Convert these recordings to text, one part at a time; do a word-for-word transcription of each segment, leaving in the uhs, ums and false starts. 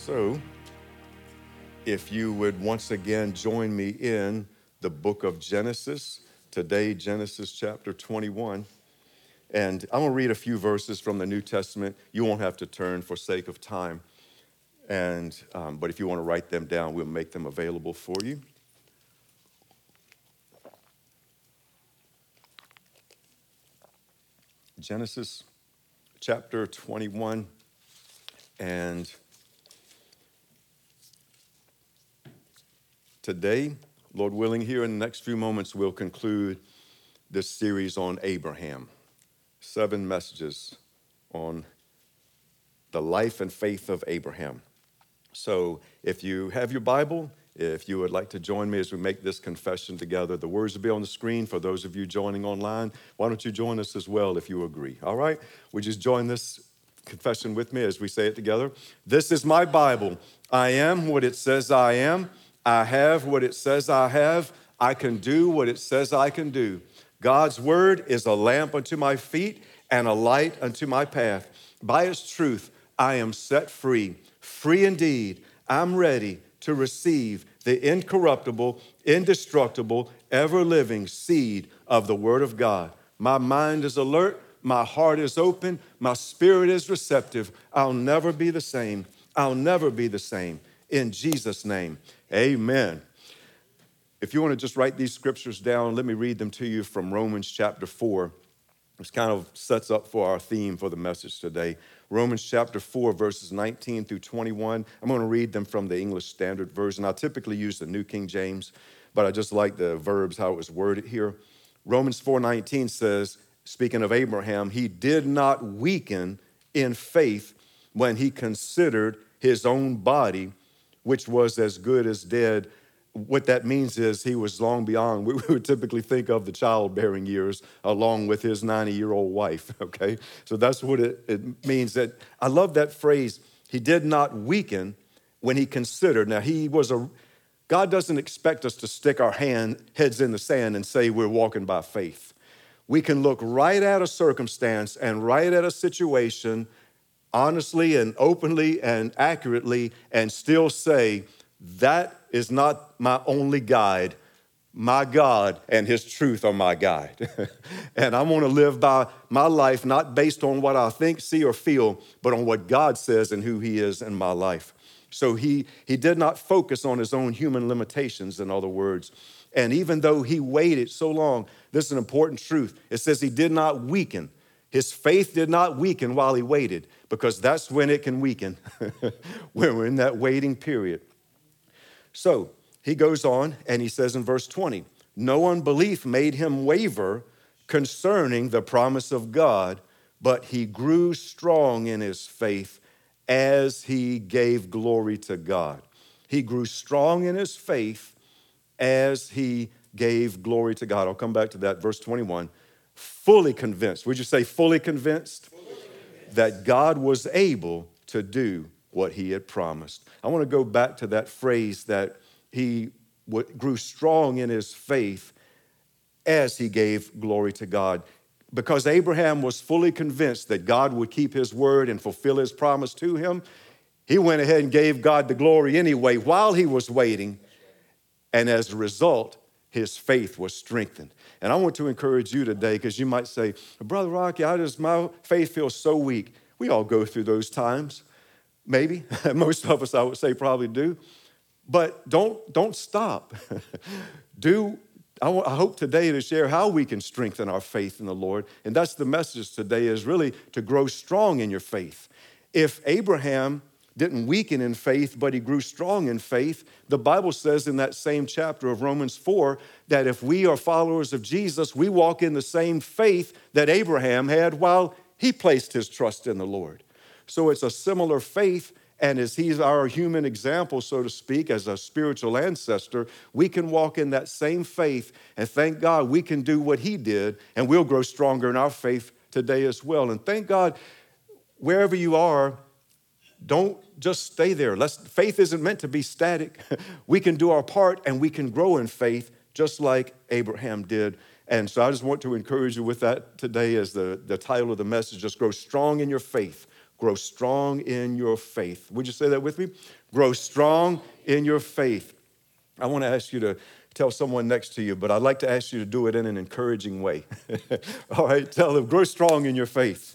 So, if you would once again join me in the book of Genesis, today, Genesis chapter twenty-one. And I'm going to read a few verses from the New Testament. You won't have to turn for sake of time. And, um, but if you want to write them down, we'll make them available for you. Genesis chapter twenty-one, and today, Lord willing, here in the next few moments, we'll conclude this series on Abraham. Seven messages on the life and faith of Abraham. So if you have your Bible, if you would like to join me as we make this confession together, the words will be on the screen for those of you joining online. Why don't you join us as well if you agree? All right? Would you just join this confession with me as we say it together? This is my Bible. I am what it says I am. I have what it says I have. I can do what it says I can do. God's word is a lamp unto my feet and a light unto my path. By its truth, I am set free. Free indeed. I'm ready to receive the incorruptible, indestructible, ever-living seed of the word of God. My mind is alert. My heart is open. My spirit is receptive. I'll never be the same. I'll never be the same. In Jesus' name, amen. If you want to just write these scriptures down, let me read them to you from Romans chapter four. This kind of sets up for our theme for the message today. Romans chapter four, verses nineteen through twenty-one. I'm going to read them from the English Standard Version. I typically use the New King James, but I just like the verbs, how it was worded here. Romans four nineteen says, speaking of Abraham, he did not weaken in faith when he considered his own body, which was as good as dead. What that means is he was long beyond, we would typically think of the childbearing years along with his ninety-year-old wife, okay? So that's what it, it means. That I love that phrase, he did not weaken when he considered. Now, he was a, God doesn't expect us to stick our hand, heads in the sand and say we're walking by faith. We can look right at a circumstance and right at a situation honestly and openly and accurately and still say, that is not my only guide. My God and his truth are my guide. And I want to live by my life not based on what I think, see, or feel, but on what God says and who he is in my life. So he, he did not focus on his own human limitations, in other words. And even though he waited so long, this is an important truth. It says he did not weaken. His faith did not weaken while he waited, because that's when it can weaken, when we're in that waiting period. So he goes on and he says in verse twenty, no unbelief made him waver concerning the promise of God, but he grew strong in his faith as he gave glory to God. He grew strong in his faith as he gave glory to God. I'll come back to that. Verse twenty-one, fully convinced. Would you say fully convinced? Fully convinced that God was able to do what he had promised. I want to go back to that phrase that he grew strong in his faith as he gave glory to God. Because Abraham was fully convinced that God would keep his word and fulfill his promise to him, he went ahead and gave God the glory anyway while he was waiting. And as a result, his faith was strengthened. And I want to encourage you today, because you might say, Brother Rocky, I just, my faith feels so weak. We all go through those times. Maybe. Most of us, I would say, probably do. But don't, don't stop. do, I, I hope today to share how we can strengthen our faith in the Lord. And that's the message today, is really to grow strong in your faith. If Abraham didn't weaken in faith, but he grew strong in faith, the Bible says in that same chapter of Romans four that if we are followers of Jesus, we walk in the same faith that Abraham had while he placed his trust in the Lord. So it's a similar faith, and as he's our human example, so to speak, as a spiritual ancestor, we can walk in that same faith, and thank God we can do what he did, and we'll grow stronger in our faith today as well. And thank God, wherever you are, don't just stay there. Let's, faith isn't meant to be static. We can do our part, and we can grow in faith just like Abraham did. And so I just want to encourage you with that today as the, the title of the message, just grow strong in your faith. Grow strong in your faith. Would you say that with me? Grow strong in your faith. I want to ask you to tell someone next to you, but I'd like to ask you to do it in an encouraging way. All right, tell them, grow strong in your faith.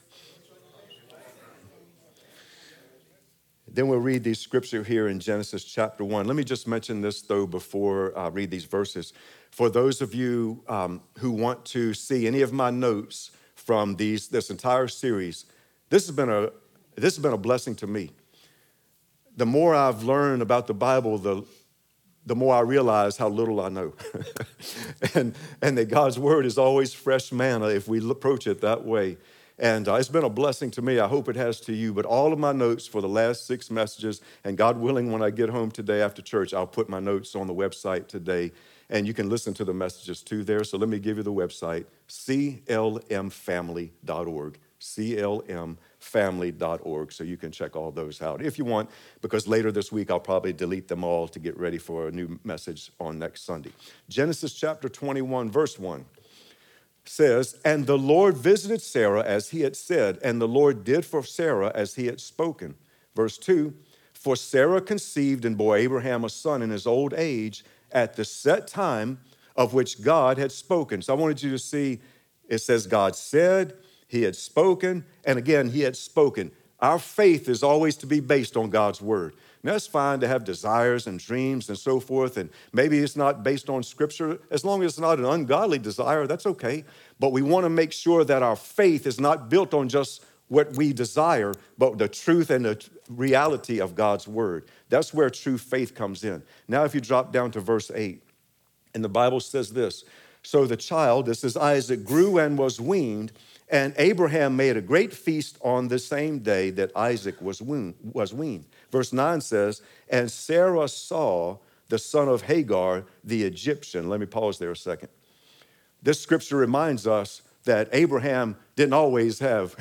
Then we'll read the scripture here in Genesis chapter one. Let me just mention this, though, before I read these verses. For those of you um, who want to see any of my notes from these this entire series, this has been a this has been a blessing to me. The more I've learned about the Bible, the the more I realize how little I know. and, and that God's word is always fresh manna if we approach it that way. And uh, it's been a blessing to me. I hope it has to you. But all of my notes for the last six messages, and God willing, when I get home today after church, I'll put my notes on the website today. And you can listen to the messages too there. So let me give you the website, c l m family dot org. c l m family dot org. So you can check all those out if you want, because later this week I'll probably delete them all to get ready for a new message on next Sunday. Genesis chapter twenty-one, verse one. Says, and the Lord visited Sarah as he had said, and the Lord did for Sarah as he had spoken. Verse two, for Sarah conceived and bore Abraham a son in his old age at the set time of which God had spoken. So I wanted you to see, it says God said, he had spoken, and again, he had spoken. Our faith is always to be based on God's word. Now, it's fine to have desires and dreams and so forth, and maybe it's not based on scripture. As long as it's not an ungodly desire, that's okay. But we want to make sure that our faith is not built on just what we desire, but the truth and the reality of God's word. That's where true faith comes in. Now, if you drop down to verse eight, and the Bible says this, so the child, this is Isaac, grew and was weaned, and Abraham made a great feast on the same day that Isaac was weaned. Verse nine says, and Sarah saw the son of Hagar, the Egyptian. Let me pause there a second. This scripture reminds us that Abraham didn't always have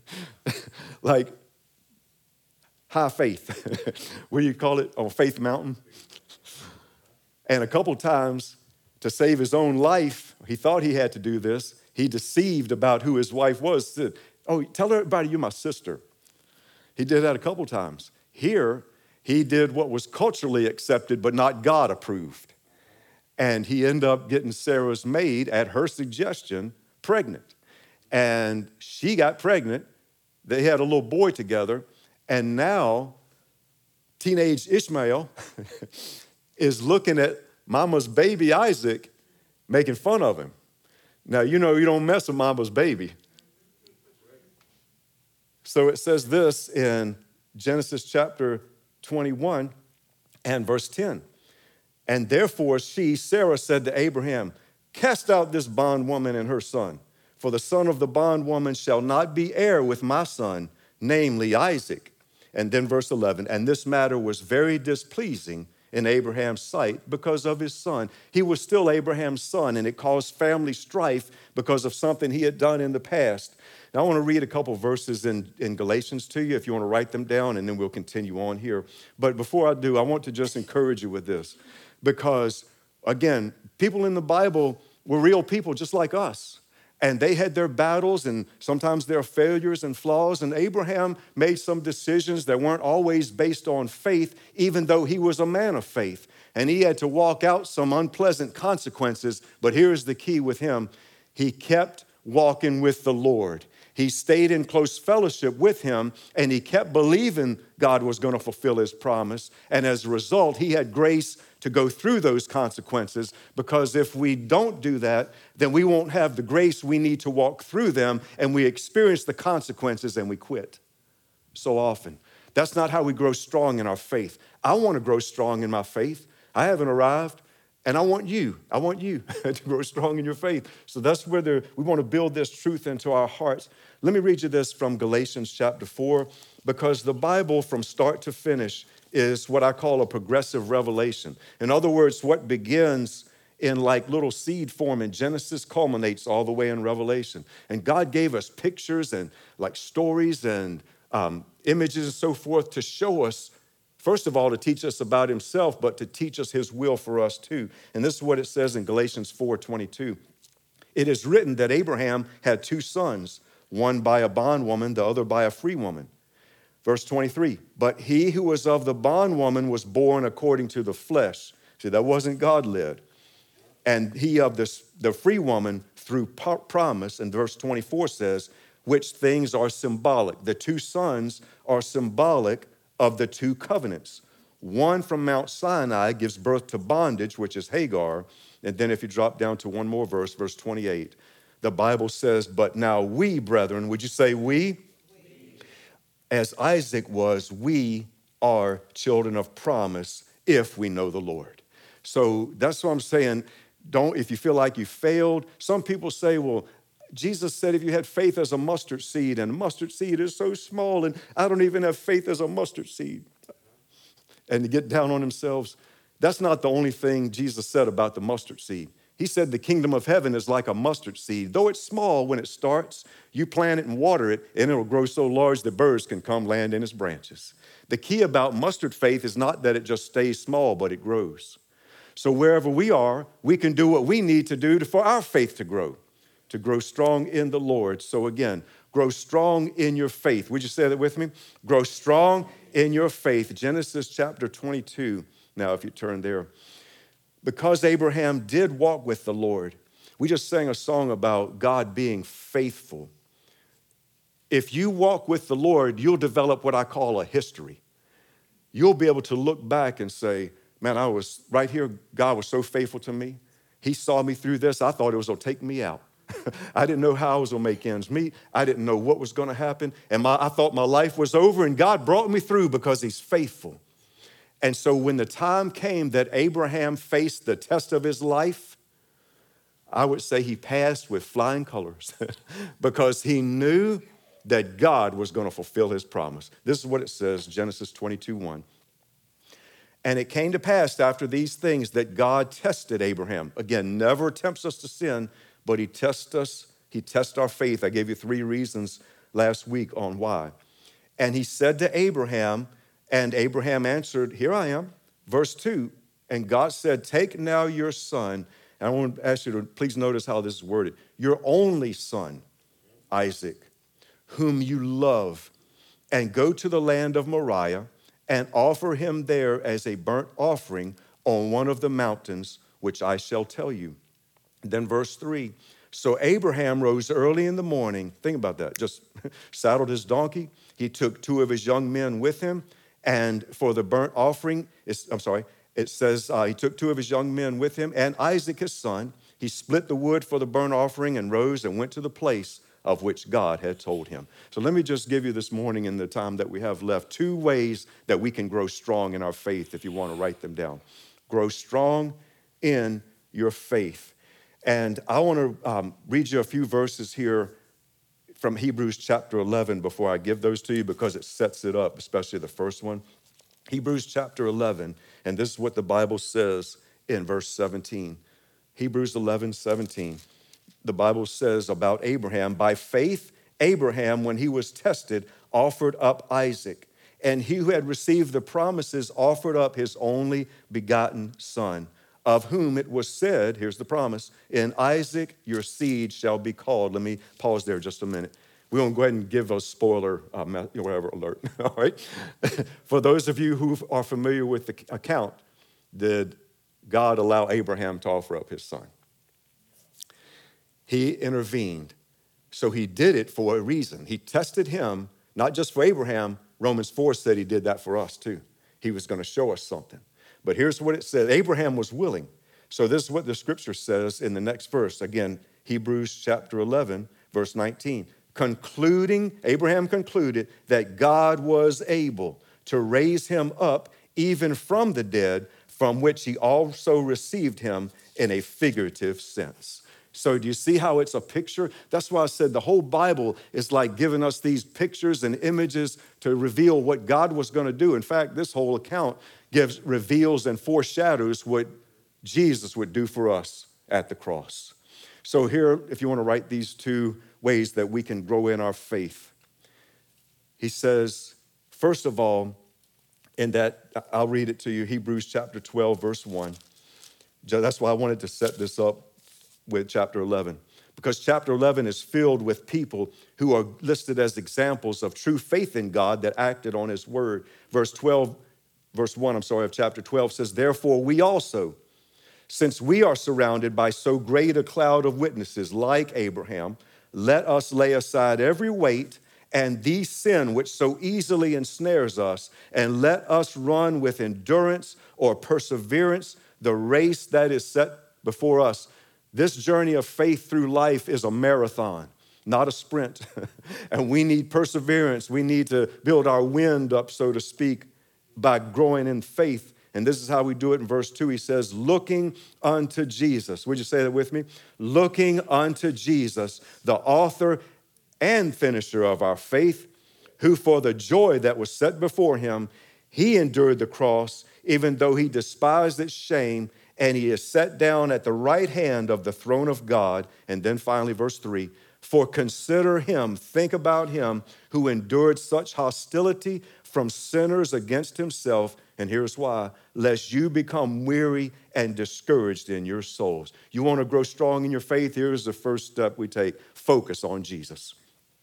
like high faith. What do you call it? On Faith Mountain. And a couple times to save his own life, he thought he had to do this. He deceived about who his wife was. Said, oh, tell everybody you're my sister. He did that a couple times. Here, he did what was culturally accepted, but not God approved. And he ended up getting Sarah's maid, at her suggestion, pregnant. And she got pregnant. They had a little boy together. And now, teenage Ishmael is looking at mama's baby Isaac, making fun of him. Now, you know you don't mess with mama's baby. So it says this in Genesis chapter twenty-one and verse ten. And therefore she, Sarah, said to Abraham, cast out this bondwoman and her son, for the son of the bondwoman shall not be heir with my son, namely Isaac. And then verse eleven, and this matter was very displeasing in Abraham's sight because of his son. He was still Abraham's son, and it caused family strife because of something he had done in the past. Now, I want to read a couple verses in, in Galatians to you if you want to write them down, and then we'll continue on here. But before I do, I want to just encourage you with this because, again, people in the Bible were real people just like us. And they had their battles and sometimes their failures and flaws. And Abraham made some decisions that weren't always based on faith, even though he was a man of faith. And he had to walk out some unpleasant consequences. But here's the key with him. He kept walking with the Lord. He stayed in close fellowship with him, and he kept believing God was going to fulfill his promise. And as a result, he had grace to go through those consequences, because if we don't do that, then we won't have the grace we need to walk through them, and we experience the consequences and we quit so often. That's not how we grow strong in our faith. I want to grow strong in my faith. I haven't arrived, and I want you. I want you to grow strong in your faith. So that's where the, we want to build this truth into our hearts. Let me read you this from Galatians chapter four, because the Bible from start to finish is what I call a progressive revelation. In other words, what begins in like little seed form in Genesis culminates all the way in Revelation. And God gave us pictures and like stories and um, images and so forth to show us, first of all, to teach us about himself, but to teach us his will for us too. And this is what it says in Galatians four twenty-two. It is written that Abraham had two sons, one by a bondwoman, the other by a free woman. Verse twenty-three, but he who was of the bondwoman was born according to the flesh. See, that wasn't God-led. And he of the, the free woman through promise, and verse twenty-four says, which things are symbolic. The two sons are symbolic of the two covenants. One from Mount Sinai gives birth to bondage, which is Hagar. And then if you drop down to one more verse, verse twenty-eight, the Bible says, but now we, brethren, would you say we? As Isaac was, we are children of promise if we know the Lord. So that's what I'm saying. Don't, if you feel like you failed, some people say, well, Jesus said if you had faith as a mustard seed, and mustard seed is so small, and I don't even have faith as a mustard seed. And to get down on themselves, that's not the only thing Jesus said about the mustard seed. He said the kingdom of heaven is like a mustard seed. Though it's small when it starts, you plant it and water it, and it'll grow so large that birds can come land in its branches. The key about mustard faith is not that it just stays small, but it grows. So wherever we are, we can do what we need to do to, for our faith to grow, to grow strong in the Lord. So again, grow strong in your faith. Would you say that with me? Grow strong in your faith. Genesis chapter twenty-two. Now, if you turn there. Because Abraham did walk with the Lord. We just sang a song about God being faithful. If you walk with the Lord, you'll develop what I call a history. You'll be able to look back and say, man, I was right here. God was so faithful to me. He saw me through this. I thought it was going to take me out. I didn't know how I was going to make ends meet. I didn't know what was going to happen. And my, I thought my life was over, and God brought me through because he's faithful. And so when the time came that Abraham faced the test of his life, I would say he passed with flying colors because he knew that God was going to fulfill his promise. This is what it says, Genesis twenty-two one. And it came to pass after these things that God tested Abraham. Again, never tempts us to sin, but he tests us. He tests our faith. I gave you three reasons last week on why. And he said to Abraham, and Abraham answered, here I am. Verse two, and God said, take now your son, and I want to ask you to please notice how this is worded, your only son, Isaac, whom you love, and go to the land of Moriah and offer him there as a burnt offering on one of the mountains, which I shall tell you. Then verse three, so Abraham rose early in the morning. Think about that. Just saddled his donkey. He took two of his young men with him. And for the burnt offering, it's, I'm sorry, it says uh, he took two of his young men with him and Isaac his son. He split the wood for the burnt offering and rose and went to the place of which God had told him. So let me just give you this morning in the time that we have left, two ways that we can grow strong in our faith if you want to write them down. Grow strong in your faith. And I want to um, read you a few verses here from Hebrews chapter eleven before I give those to you because it sets it up, especially the first one. Hebrews chapter eleven, and this is what the Bible says in verse seventeen. Hebrews eleven, seventeen. The Bible says about Abraham, by faith, Abraham, when he was tested, offered up Isaac. And he who had received the promises offered up his only begotten son, of whom it was said, here's the promise, in Isaac your seed shall be called. Let me pause there just a minute. We won't go ahead and give a spoiler, uh, whatever alert, all right? For those of you who are familiar with the account, did God allow Abraham to offer up his son? He intervened. So he did it for a reason. He tested him, not just for Abraham. Romans four said he did that for us too. He was going to show us something. But here's what it said. Abraham was willing. So this is what the scripture says in the next verse. Again, Hebrews chapter eleven, verse nineteen. Concluding, Abraham concluded that God was able to raise him up even from the dead, from which he also received him in a figurative sense. So do you see how it's a picture? That's why I said the whole Bible is like giving us these pictures and images to reveal what God was going to do. In fact, this whole account gives, reveals and foreshadows what Jesus would do for us at the cross. So here, if you want to write these two ways that we can grow in our faith, he says, first of all, in that, I'll read it to you, Hebrews chapter twelve, verse one. That's why I wanted to set this up with chapter eleven. because chapter eleven is filled with people who are listed as examples of true faith in God that acted on his word. Verse twelve, verse one, I'm sorry, of chapter twelve says, therefore we also, since we are surrounded by so great a cloud of witnesses like Abraham, let us lay aside every weight and the sin which so easily ensnares us, and let us run with endurance or perseverance the race that is set before us. This journey of faith through life is a marathon, not a sprint. And we need perseverance. We need to build our wind up, so to speak, by growing in faith. And this is how we do it in verse two. He says, looking unto Jesus. Would you say that with me? Looking unto Jesus, the author and finisher of our faith, who for the joy that was set before him, he endured the cross, even though he despised its shame, and he is set down at the right hand of the throne of God. And then finally, verse three, for consider him, think about him, who endured such hostility from sinners against himself. And here's why, lest you become weary and discouraged in your souls. You want to grow strong in your faith? Here's the first step we take. Focus on Jesus.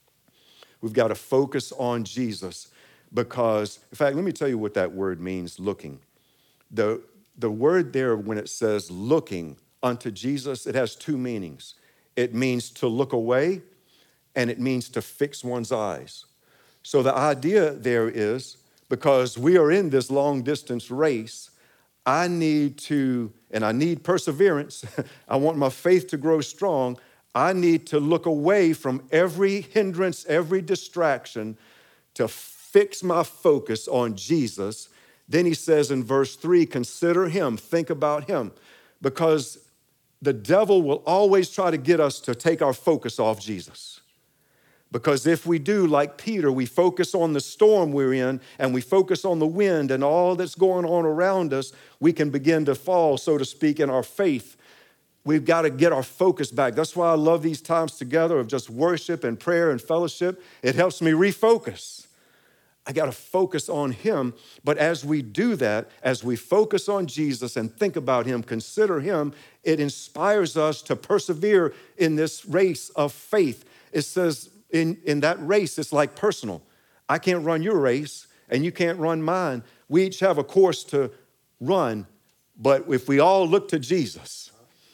We've got to focus on Jesus because, in fact, let me tell you what that word means, looking. The, the word there, when it says looking unto Jesus, it has two meanings. It means to look away, and it means to fix one's eyes. So the idea there is, because we are in this long-distance race, I need to, and I need perseverance. I want my faith to grow strong. I need to look away from every hindrance, every distraction to fix my focus on Jesus. Then he says in verse three, consider him, think about him, because the devil will always try to get us to take our focus off Jesus. Because if we do, like Peter, we focus on the storm we're in and we focus on the wind and all that's going on around us, we can begin to fall, so to speak, in our faith. We've got to get our focus back. That's why I love these times together of just worship and prayer and fellowship. It helps me refocus. I got to focus on him. But as we do that, as we focus on Jesus and think about him, consider him, it inspires us to persevere in this race of faith. It says in, in that race, it's like personal. I can't run your race and you can't run mine. We each have a course to run, but if we all look to Jesus,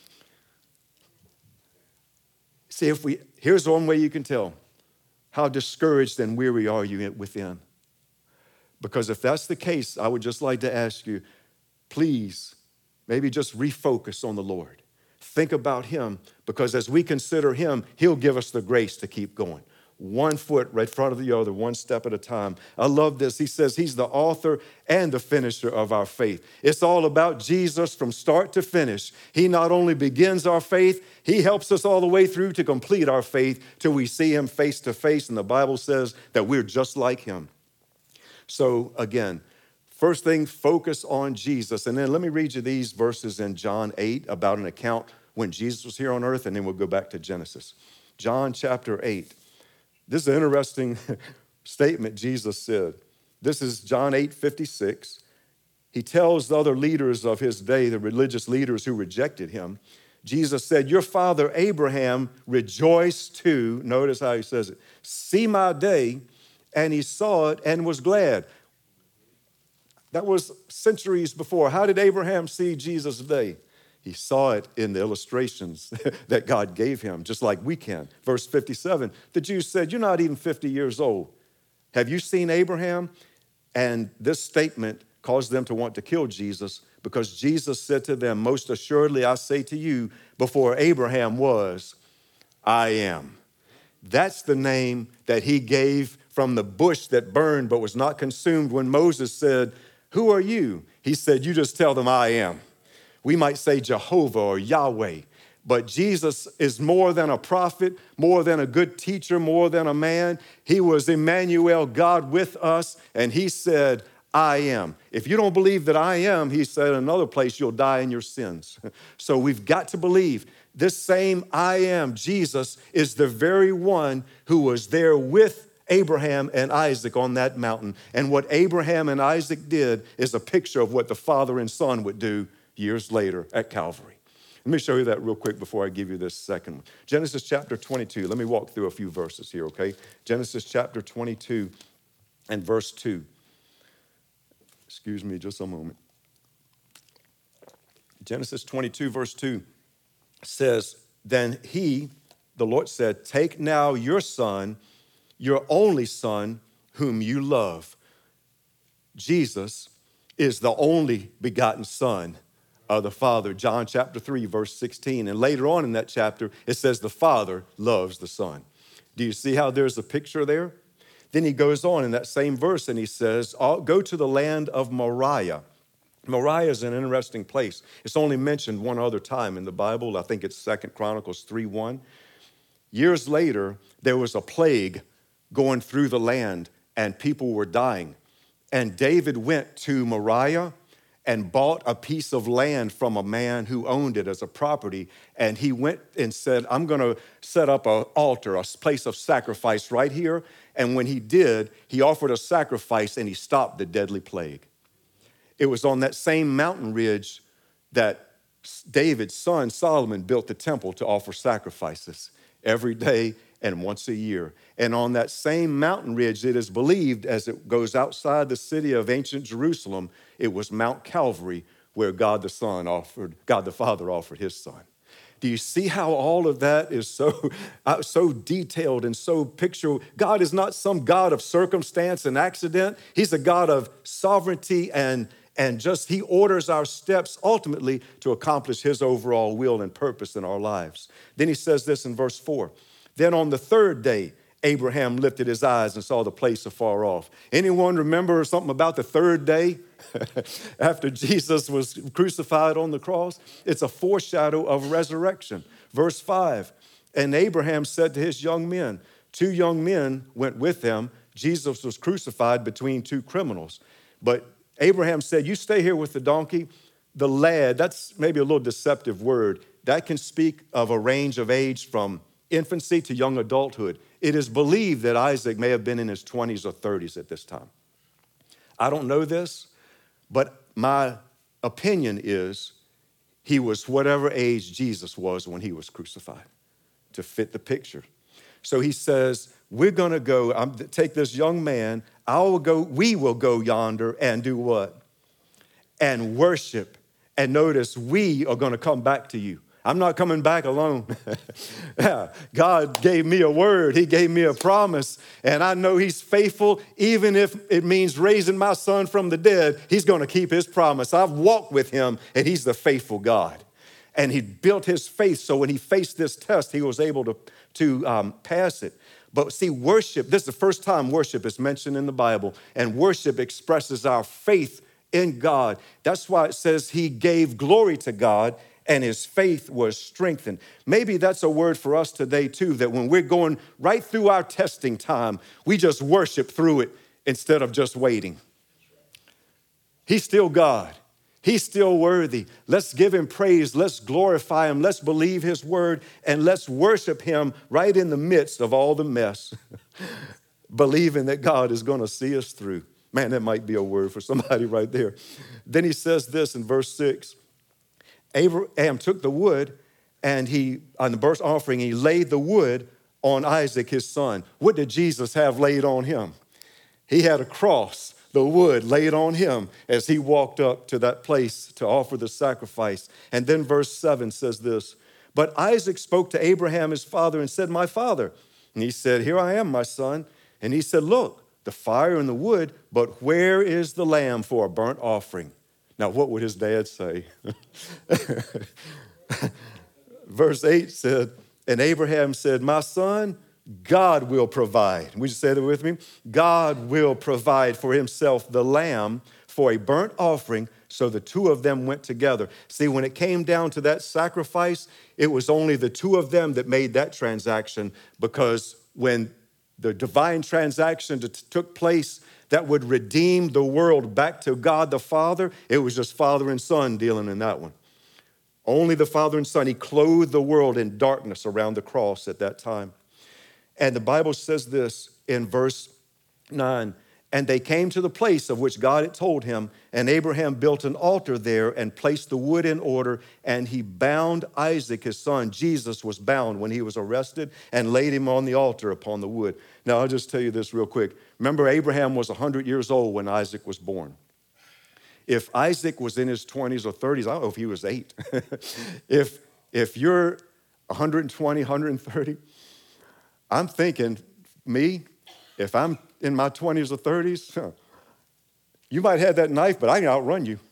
see, if we, here's one way you can tell. How discouraged and weary are you within? Because if that's the case, I would just like to ask you, please, maybe just refocus on the Lord. Think about him, because as we consider him, he'll give us the grace to keep going. One foot right in front of the other, one step at a time. I love this. He says he's the author and the finisher of our faith. It's all about Jesus from start to finish. He not only begins our faith, he helps us all the way through to complete our faith till we see him face to face. And the Bible says that we're just like him. So again, first thing, focus on Jesus. And then let me read you these verses in John eight about an account when Jesus was here on earth, and then we'll go back to Genesis. John chapter eight. This is an interesting statement Jesus said. This is John eight fifty-six. He tells the other leaders of his day, the religious leaders who rejected him, Jesus said, your father Abraham rejoiced to, notice how he says it, see my day, and he saw it and was glad. That was centuries before. How did Abraham see Jesus' day? He saw it in the illustrations that God gave him, just like we can. Verse fifty-seven, the Jews said, you're not even fifty years old. Have you seen Abraham? And this statement caused them to want to kill Jesus, because Jesus said to them, most assuredly I say to you, before Abraham was, I am. That's the name that he gave from the bush that burned but was not consumed when Moses said, who are you? He said, you just tell them I am. We might say Jehovah or Yahweh, but Jesus is more than a prophet, more than a good teacher, more than a man. He was Emmanuel, God with us, and he said, I am. If you don't believe that I am, he said in another place, you'll die in your sins. So we've got to believe this same I am, Jesus, is the very one who was there with Abraham and Isaac on that mountain. And what Abraham and Isaac did is a picture of what the Father and Son would do years later at Calvary. Let me show you that real quick before I give you this second one. Genesis chapter twenty-two. Let me walk through a few verses here, okay? Genesis chapter twenty-two and verse two. Excuse me just a moment. Genesis twenty-two, verse two says, then he, the Lord said, take now your son, your only son, whom you love. Jesus is the only begotten Son of the Father. John chapter three, verse sixteen. And later on in that chapter, it says the Father loves the Son. Do you see how there's a picture there? Then he goes on in that same verse and he says, I'll go to the land of Moriah. Moriah is an interesting place. It's only mentioned one other time in the Bible. I think it's Second Chronicles three one. Years later, there was a plague going through the land and people were dying. And David went to Moriah and bought a piece of land from a man who owned it as a property. And he went and said, I'm going to set up an altar, a place of sacrifice right here. And when he did, he offered a sacrifice and he stopped the deadly plague. It was on that same mountain ridge that David's son Solomon built the temple to offer sacrifices every day and once a year. And on that same mountain ridge, it is believed, as it goes outside the city of ancient Jerusalem, it was Mount Calvary where God the Son offered, God the Father offered his son. Do you see how all of that is so, uh, so detailed and so picture? God is not some God of circumstance and accident. He's a God of sovereignty and, and just he orders our steps ultimately to accomplish his overall will and purpose in our lives. Then he says this in verse four. Then on the third day, Abraham lifted his eyes and saw the place afar off. Anyone remember something about the third day after Jesus was crucified on the cross? It's a foreshadow of resurrection. Verse five, and Abraham said to his young men, two young men went with him. Jesus was crucified between two criminals. But Abraham said, you stay here with the donkey. The lad, that's maybe a little deceptive word. That can speak of a range of age from infancy to young adulthood. It is believed that Isaac may have been in his twenties or thirties at this time. I don't know this, but my opinion is he was whatever age Jesus was when he was crucified to fit the picture. So he says, we're going to go, I'm, take this young man, I will go, we will go yonder and do what? And worship. And notice, we are going to come back to you. I'm not coming back alone. Yeah, God gave me a word. He gave me a promise. And I know he's faithful. Even if it means raising my son from the dead, he's going to keep his promise. I've walked with him, and he's the faithful God. And he built his faith so when he faced this test, he was able to, to um, pass it. But see, worship, this is the first time worship is mentioned in the Bible. And worship expresses our faith in God. That's why it says he gave glory to God and his faith was strengthened. Maybe that's a word for us today too, that when we're going right through our testing time, we just worship through it instead of just waiting. He's still God. He's still worthy. Let's give him praise. Let's glorify him. Let's believe his word and let's worship him right in the midst of all the mess, believing that God is going to see us through. Man, that might be a word for somebody right there. Then he says this in verse six. Abraham took the wood and he, on the burnt offering, he laid the wood on Isaac, his son. What did Jesus have laid on him? He had a cross, the wood laid on him as he walked up to that place to offer the sacrifice. And then verse seven says this, but Isaac spoke to Abraham, his father, and said, my father. And he said, here I am, my son. And he said, look, the fire and the wood, but where is the lamb for a burnt offering? Now, what would his dad say? Verse eight said, and Abraham said, my son, God will provide. Would you say that with me? God will provide for himself the lamb for a burnt offering. So the two of them went together. See, when it came down to that sacrifice, it was only the two of them that made that transaction, because when the divine transaction took place that would redeem the world back to God the Father, it was just father and son dealing in that one. Only the Father and Son. He clothed the world in darkness around the cross at that time. And the Bible says this in verse nine, And they came to the place of which God had told him, and Abraham built an altar there and placed the wood in order, and he bound Isaac, his son. Jesus was bound when he was arrested and laid him on the altar upon the wood. Now, I'll just tell you this real quick. Remember, Abraham was one hundred years old when Isaac was born. If Isaac was in his twenties or thirties, I don't know if he was eight. if, if you're one hundred twenty, one hundred thirty, I'm thinking, me, if I'm in my twenties or thirties, huh, you might have that knife, but I can outrun you.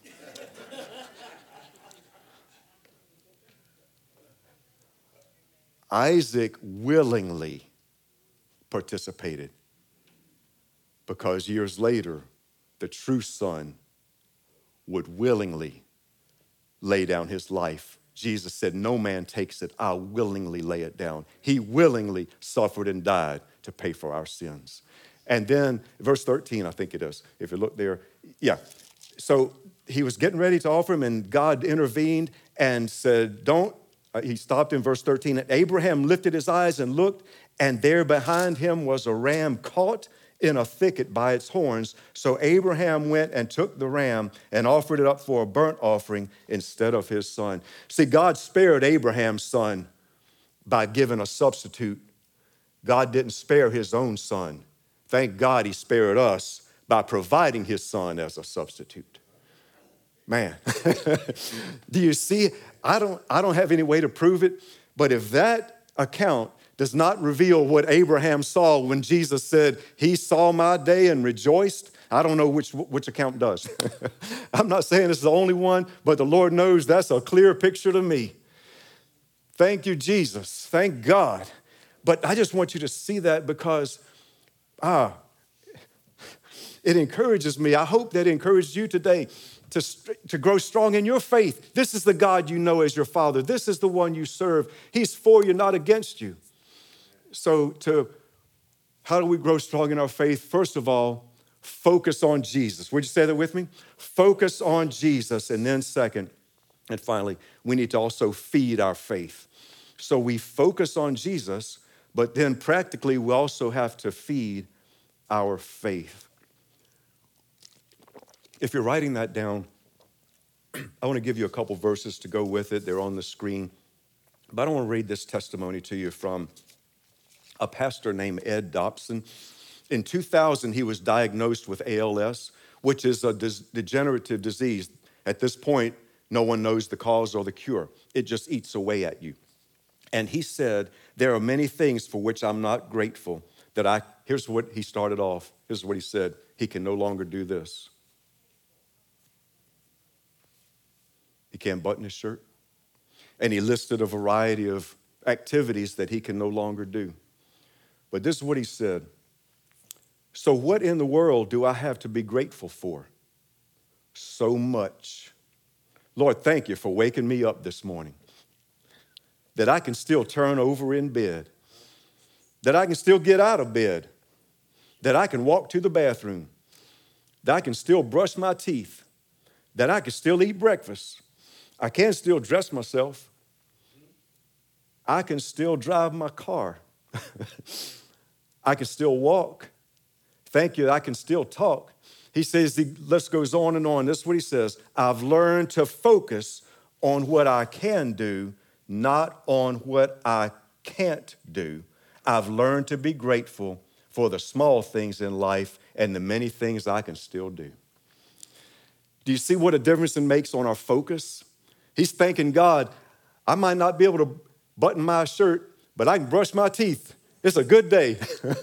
Isaac willingly participated because years later, the true son would willingly lay down his life. Jesus said, no man takes it, I'll willingly lay it down. He willingly suffered and died to pay for our sins. And then verse thirteen, I think it is, if you look there. Yeah, so he was getting ready to offer him, and God intervened and said, don't. Uh, he stopped in verse thirteen. And Abraham lifted his eyes and looked, and there behind him was a ram caught in a thicket by its horns. So Abraham went and took the ram and offered it up for a burnt offering instead of his son. See, God spared Abraham's son by giving a substitute. God didn't spare his own son. Thank God he spared us by providing his son as a substitute. Man, do you see? I don't, I don't have any way to prove it, but if that account does not reveal what Abraham saw when Jesus said, he saw my day and rejoiced, I don't know which, which account does. I'm not saying this is the only one, but the Lord knows that's a clear picture to me. Thank you, Jesus. Thank God. But I just want you to see that because ah, it encourages me. I hope that it encouraged you today to, to grow strong in your faith. This is the God you know as your Father. This is the one you serve. He's for you, not against you. So to how do we grow strong in our faith? First of all, focus on Jesus. Would you say that with me? Focus on Jesus. And then second, and finally, we need to also feed our faith. So we focus on Jesus, but then practically we also have to feed our faith. If you're writing that down, I want to give you a couple verses to go with it. They're on the screen. But I want to read this testimony to you from a pastor named Ed Dobson. In two thousand, he was diagnosed with A L S, which is a degenerative disease. At this point, no one knows the cause or the cure. It just eats away at you. And he said, there are many things for which I'm not grateful that I, here's what he started off. Here's what he said. He can no longer do this. He can't button his shirt. And he listed a variety of activities that he can no longer do. But this is what he said. So what in the world do I have to be grateful for? So much. Lord, thank you for waking me up this morning. That I can still turn over in bed. That I can still get out of bed. That I can walk to the bathroom. That I can still brush my teeth. That I can still eat breakfast. I can still dress myself. I can still drive my car. I can still walk. Thank you, I can still talk. He says, the list goes on and on. This is what he says. I've learned to focus on what I can do, not on what I can't do. I've learned to be grateful for the small things in life and the many things I can still do. Do you see what a difference it makes on our focus? He's thanking God, I might not be able to button my shirt, but I can brush my teeth. It's a good day.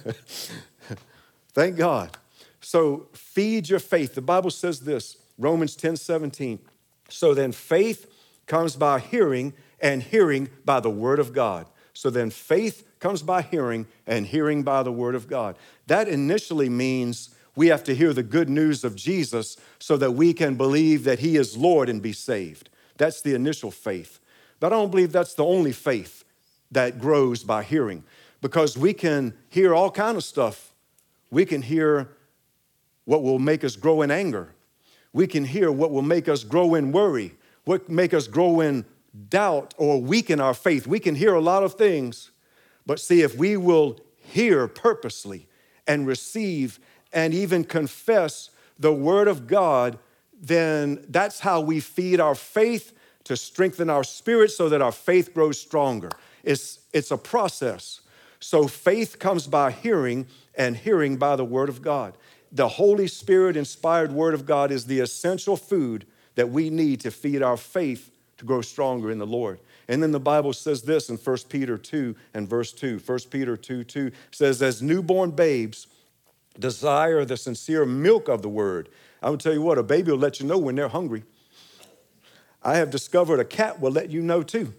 Thank God. So feed your faith. The Bible says this, Romans ten seventeen. So then faith comes by hearing, and hearing by the word of God. So then faith comes by hearing, and hearing by the word of God. That initially means we have to hear the good news of Jesus so that we can believe that he is Lord and be saved. That's the initial faith. But I don't believe that's the only faith that grows by hearing, because we can hear all kind of stuff. We can hear what will make us grow in anger. We can hear what will make us grow in worry, what make us grow in doubt or weaken our faith. We can hear a lot of things, but see, if we will hear purposely and receive and even confess the word of God, then that's how we feed our faith to strengthen our spirit so that our faith grows stronger. It's, it's a process. So faith comes by hearing, and hearing by the word of God. The Holy Spirit inspired word of God is the essential food that we need to feed our faith to grow stronger in the Lord. And then the Bible says this in First Peter two and verse two. First Peter two, two says, as newborn babes desire the sincere milk of the word. I will tell you what, a baby will let you know when they're hungry. I have discovered a cat will let you know too.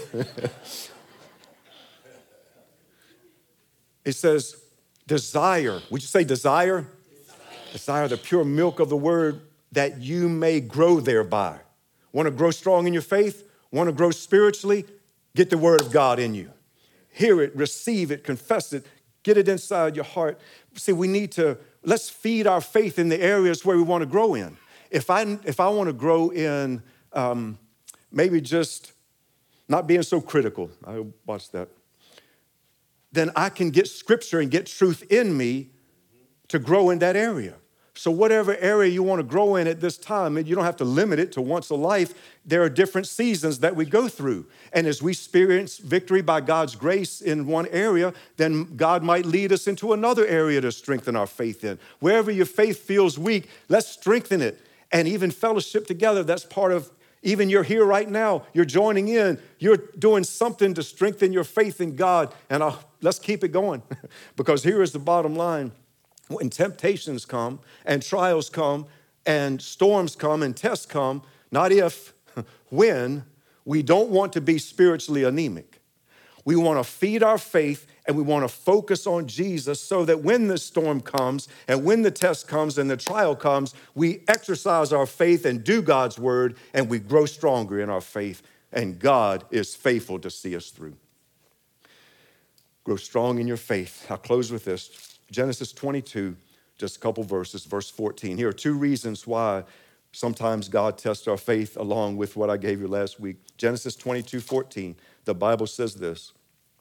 It says, desire. Would you say desire? Desire? Desire the pure milk of the word that you may grow thereby. Want to grow strong in your faith? Want to grow spiritually? Get the word of God in you. Hear it, receive it, confess it, get it inside your heart. See, we need to, let's feed our faith in the areas where we want to grow in. If I, if I want to grow in um, maybe just not being so critical, I watched that, then I can get scripture and get truth in me to grow in that area. So whatever area you want to grow in at this time, and you don't have to limit it to once a life, there are different seasons that we go through. And as we experience victory by God's grace in one area, then God might lead us into another area to strengthen our faith in. Wherever your faith feels weak, let's strengthen it. And even fellowship together, that's part of, even you're here right now, you're joining in, you're doing something to strengthen your faith in God. And I'll, let's keep it going because here is the bottom line. When temptations come and trials come and storms come and tests come, not if, when, we don't want to be spiritually anemic. We want to feed our faith and we want to focus on Jesus so that when the storm comes and when the test comes and the trial comes, we exercise our faith and do God's word and we grow stronger in our faith, and God is faithful to see us through. Grow strong in your faith. I'll close with this. Genesis twenty-two, just a couple verses, verse fourteen. Here are two reasons why sometimes God tests our faith along with what I gave you last week. Genesis twenty-two, fourteen, the Bible says this.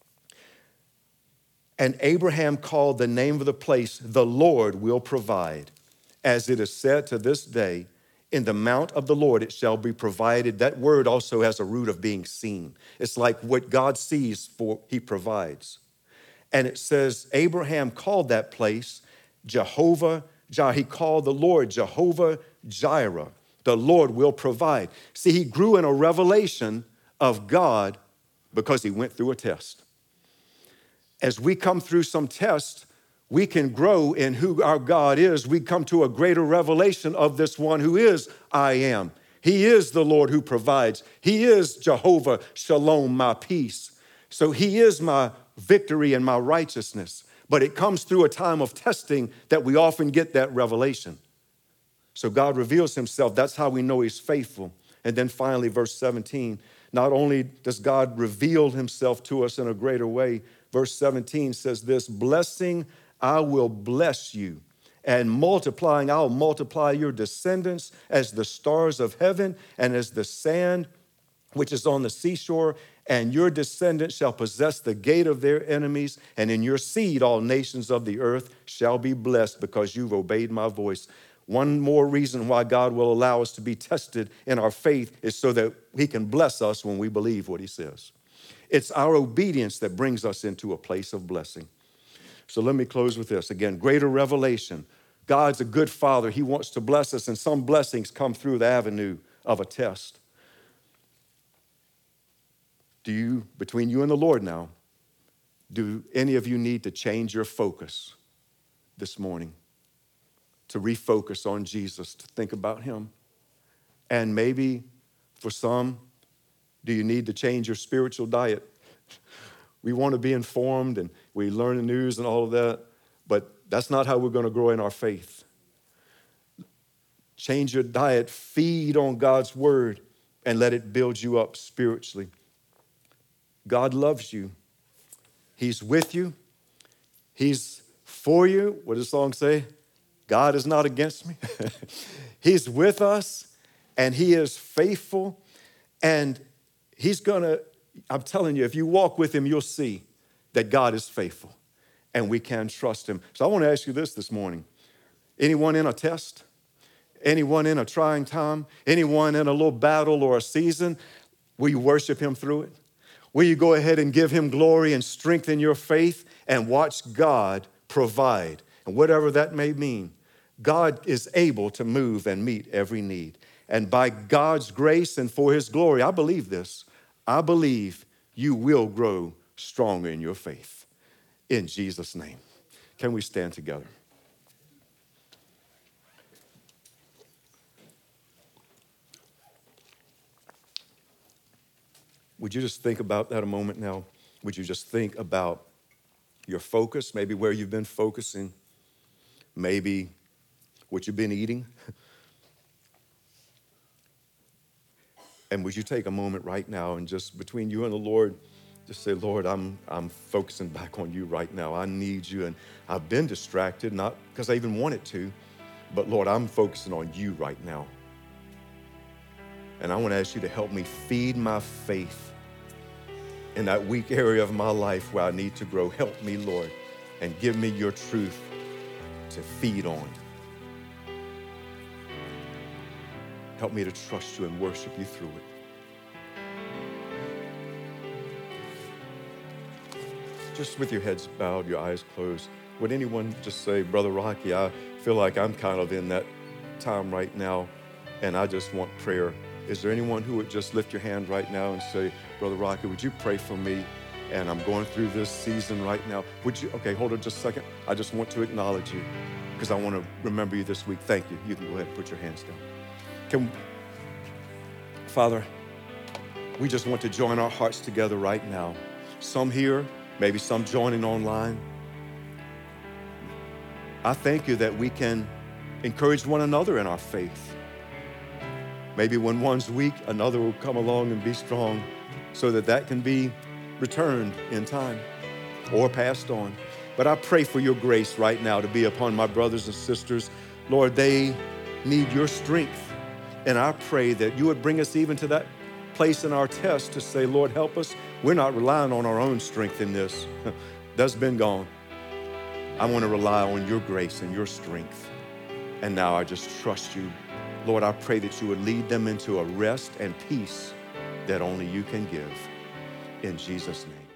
And Abraham called the name of the place, the Lord will provide. As it is said to this day, in the mount of the Lord it shall be provided. That word also has a root of being seen. It's like what God sees, for he provides. And it says Abraham called that place Jehovah Jireh. He called the Lord Jehovah Jireh. The Lord will provide. See, he grew in a revelation of God because he went through a test. As we come through some tests, we can grow in who our God is. We come to a greater revelation of this one who is I am. He is the Lord who provides. He is Jehovah Shalom, my peace. So he is my victory and my righteousness. But it comes through a time of testing that we often get that revelation. So God reveals himself. That's how we know he's faithful. And then finally, verse seventeen, not only does God reveal himself to us in a greater way, verse seventeen says this, blessing, I will bless you, and multiplying, I'll multiply your descendants as the stars of heaven and as the sand which is on the seashore, and your descendants shall possess the gate of their enemies, and in your seed all nations of the earth shall be blessed because you've obeyed my voice. One more reason why God will allow us to be tested in our faith is so that he can bless us when we believe what he says. It's our obedience that brings us into a place of blessing. So let me close with this. Again, greater revelation. God's a good father. He wants to bless us, and some blessings come through the avenue of a test. Do you, between you and the Lord now, do any of you need to change your focus this morning? To refocus on Jesus, to think about him? And maybe for some, do you need to change your spiritual diet? We want to be informed and we learn the news and all of that, but that's not how we're going to grow in our faith. Change your diet, feed on God's word, and let it build you up spiritually. God loves you. He's with you. He's for you. What does the song say? God is not against me. He's with us, and he is faithful, and he's going to, I'm telling you, if you walk with him, you'll see that God is faithful, and we can trust him. So I want to ask you this this morning. Anyone in a test? Anyone in a trying time? Anyone in a little battle or a season? Will you worship him through it? Will you go ahead and give him glory and strengthen your faith and watch God provide? And whatever that may mean, God is able to move and meet every need. And by God's grace and for his glory, I believe this. I believe you will grow stronger in your faith. In Jesus' name. Can we stand together? Would you just think about that a moment now? Would you just think about your focus, maybe where you've been focusing, maybe what you've been eating? And would you take a moment right now and just between you and the Lord, just say, Lord, I'm, I'm focusing back on you right now. I need you. And I've been distracted, not because I even wanted to, but Lord, I'm focusing on you right now. And I want to ask you to help me feed my faith in that weak area of my life where I need to grow. Help me, Lord, and give me your truth to feed on. Help me to trust you and worship you through it. Just with your heads bowed, your eyes closed, would anyone just say, Brother Rocky, I feel like I'm kind of in that time right now, and I just want prayer. Is there anyone who would just lift your hand right now and say, Brother Rocky, would you pray for me? And I'm going through this season right now. Would you, okay, hold on just a second. I just want to acknowledge you because I want to remember you this week. Thank you. You can go ahead and put your hands down. Can, Father, we just want to join our hearts together right now. Some here, maybe some joining online. I thank you that we can encourage one another in our faith. Maybe when one's weak, another will come along and be strong so that that can be returned in time or passed on. But I pray for your grace right now to be upon my brothers and sisters. Lord, they need your strength. And I pray that you would bring us even to that place in our test to say, Lord, help us. We're not relying on our own strength in this. That's been gone. I want to rely on your grace and your strength. And now I just trust you. Lord, I pray that you would lead them into a rest and peace that only you can give. In Jesus' name.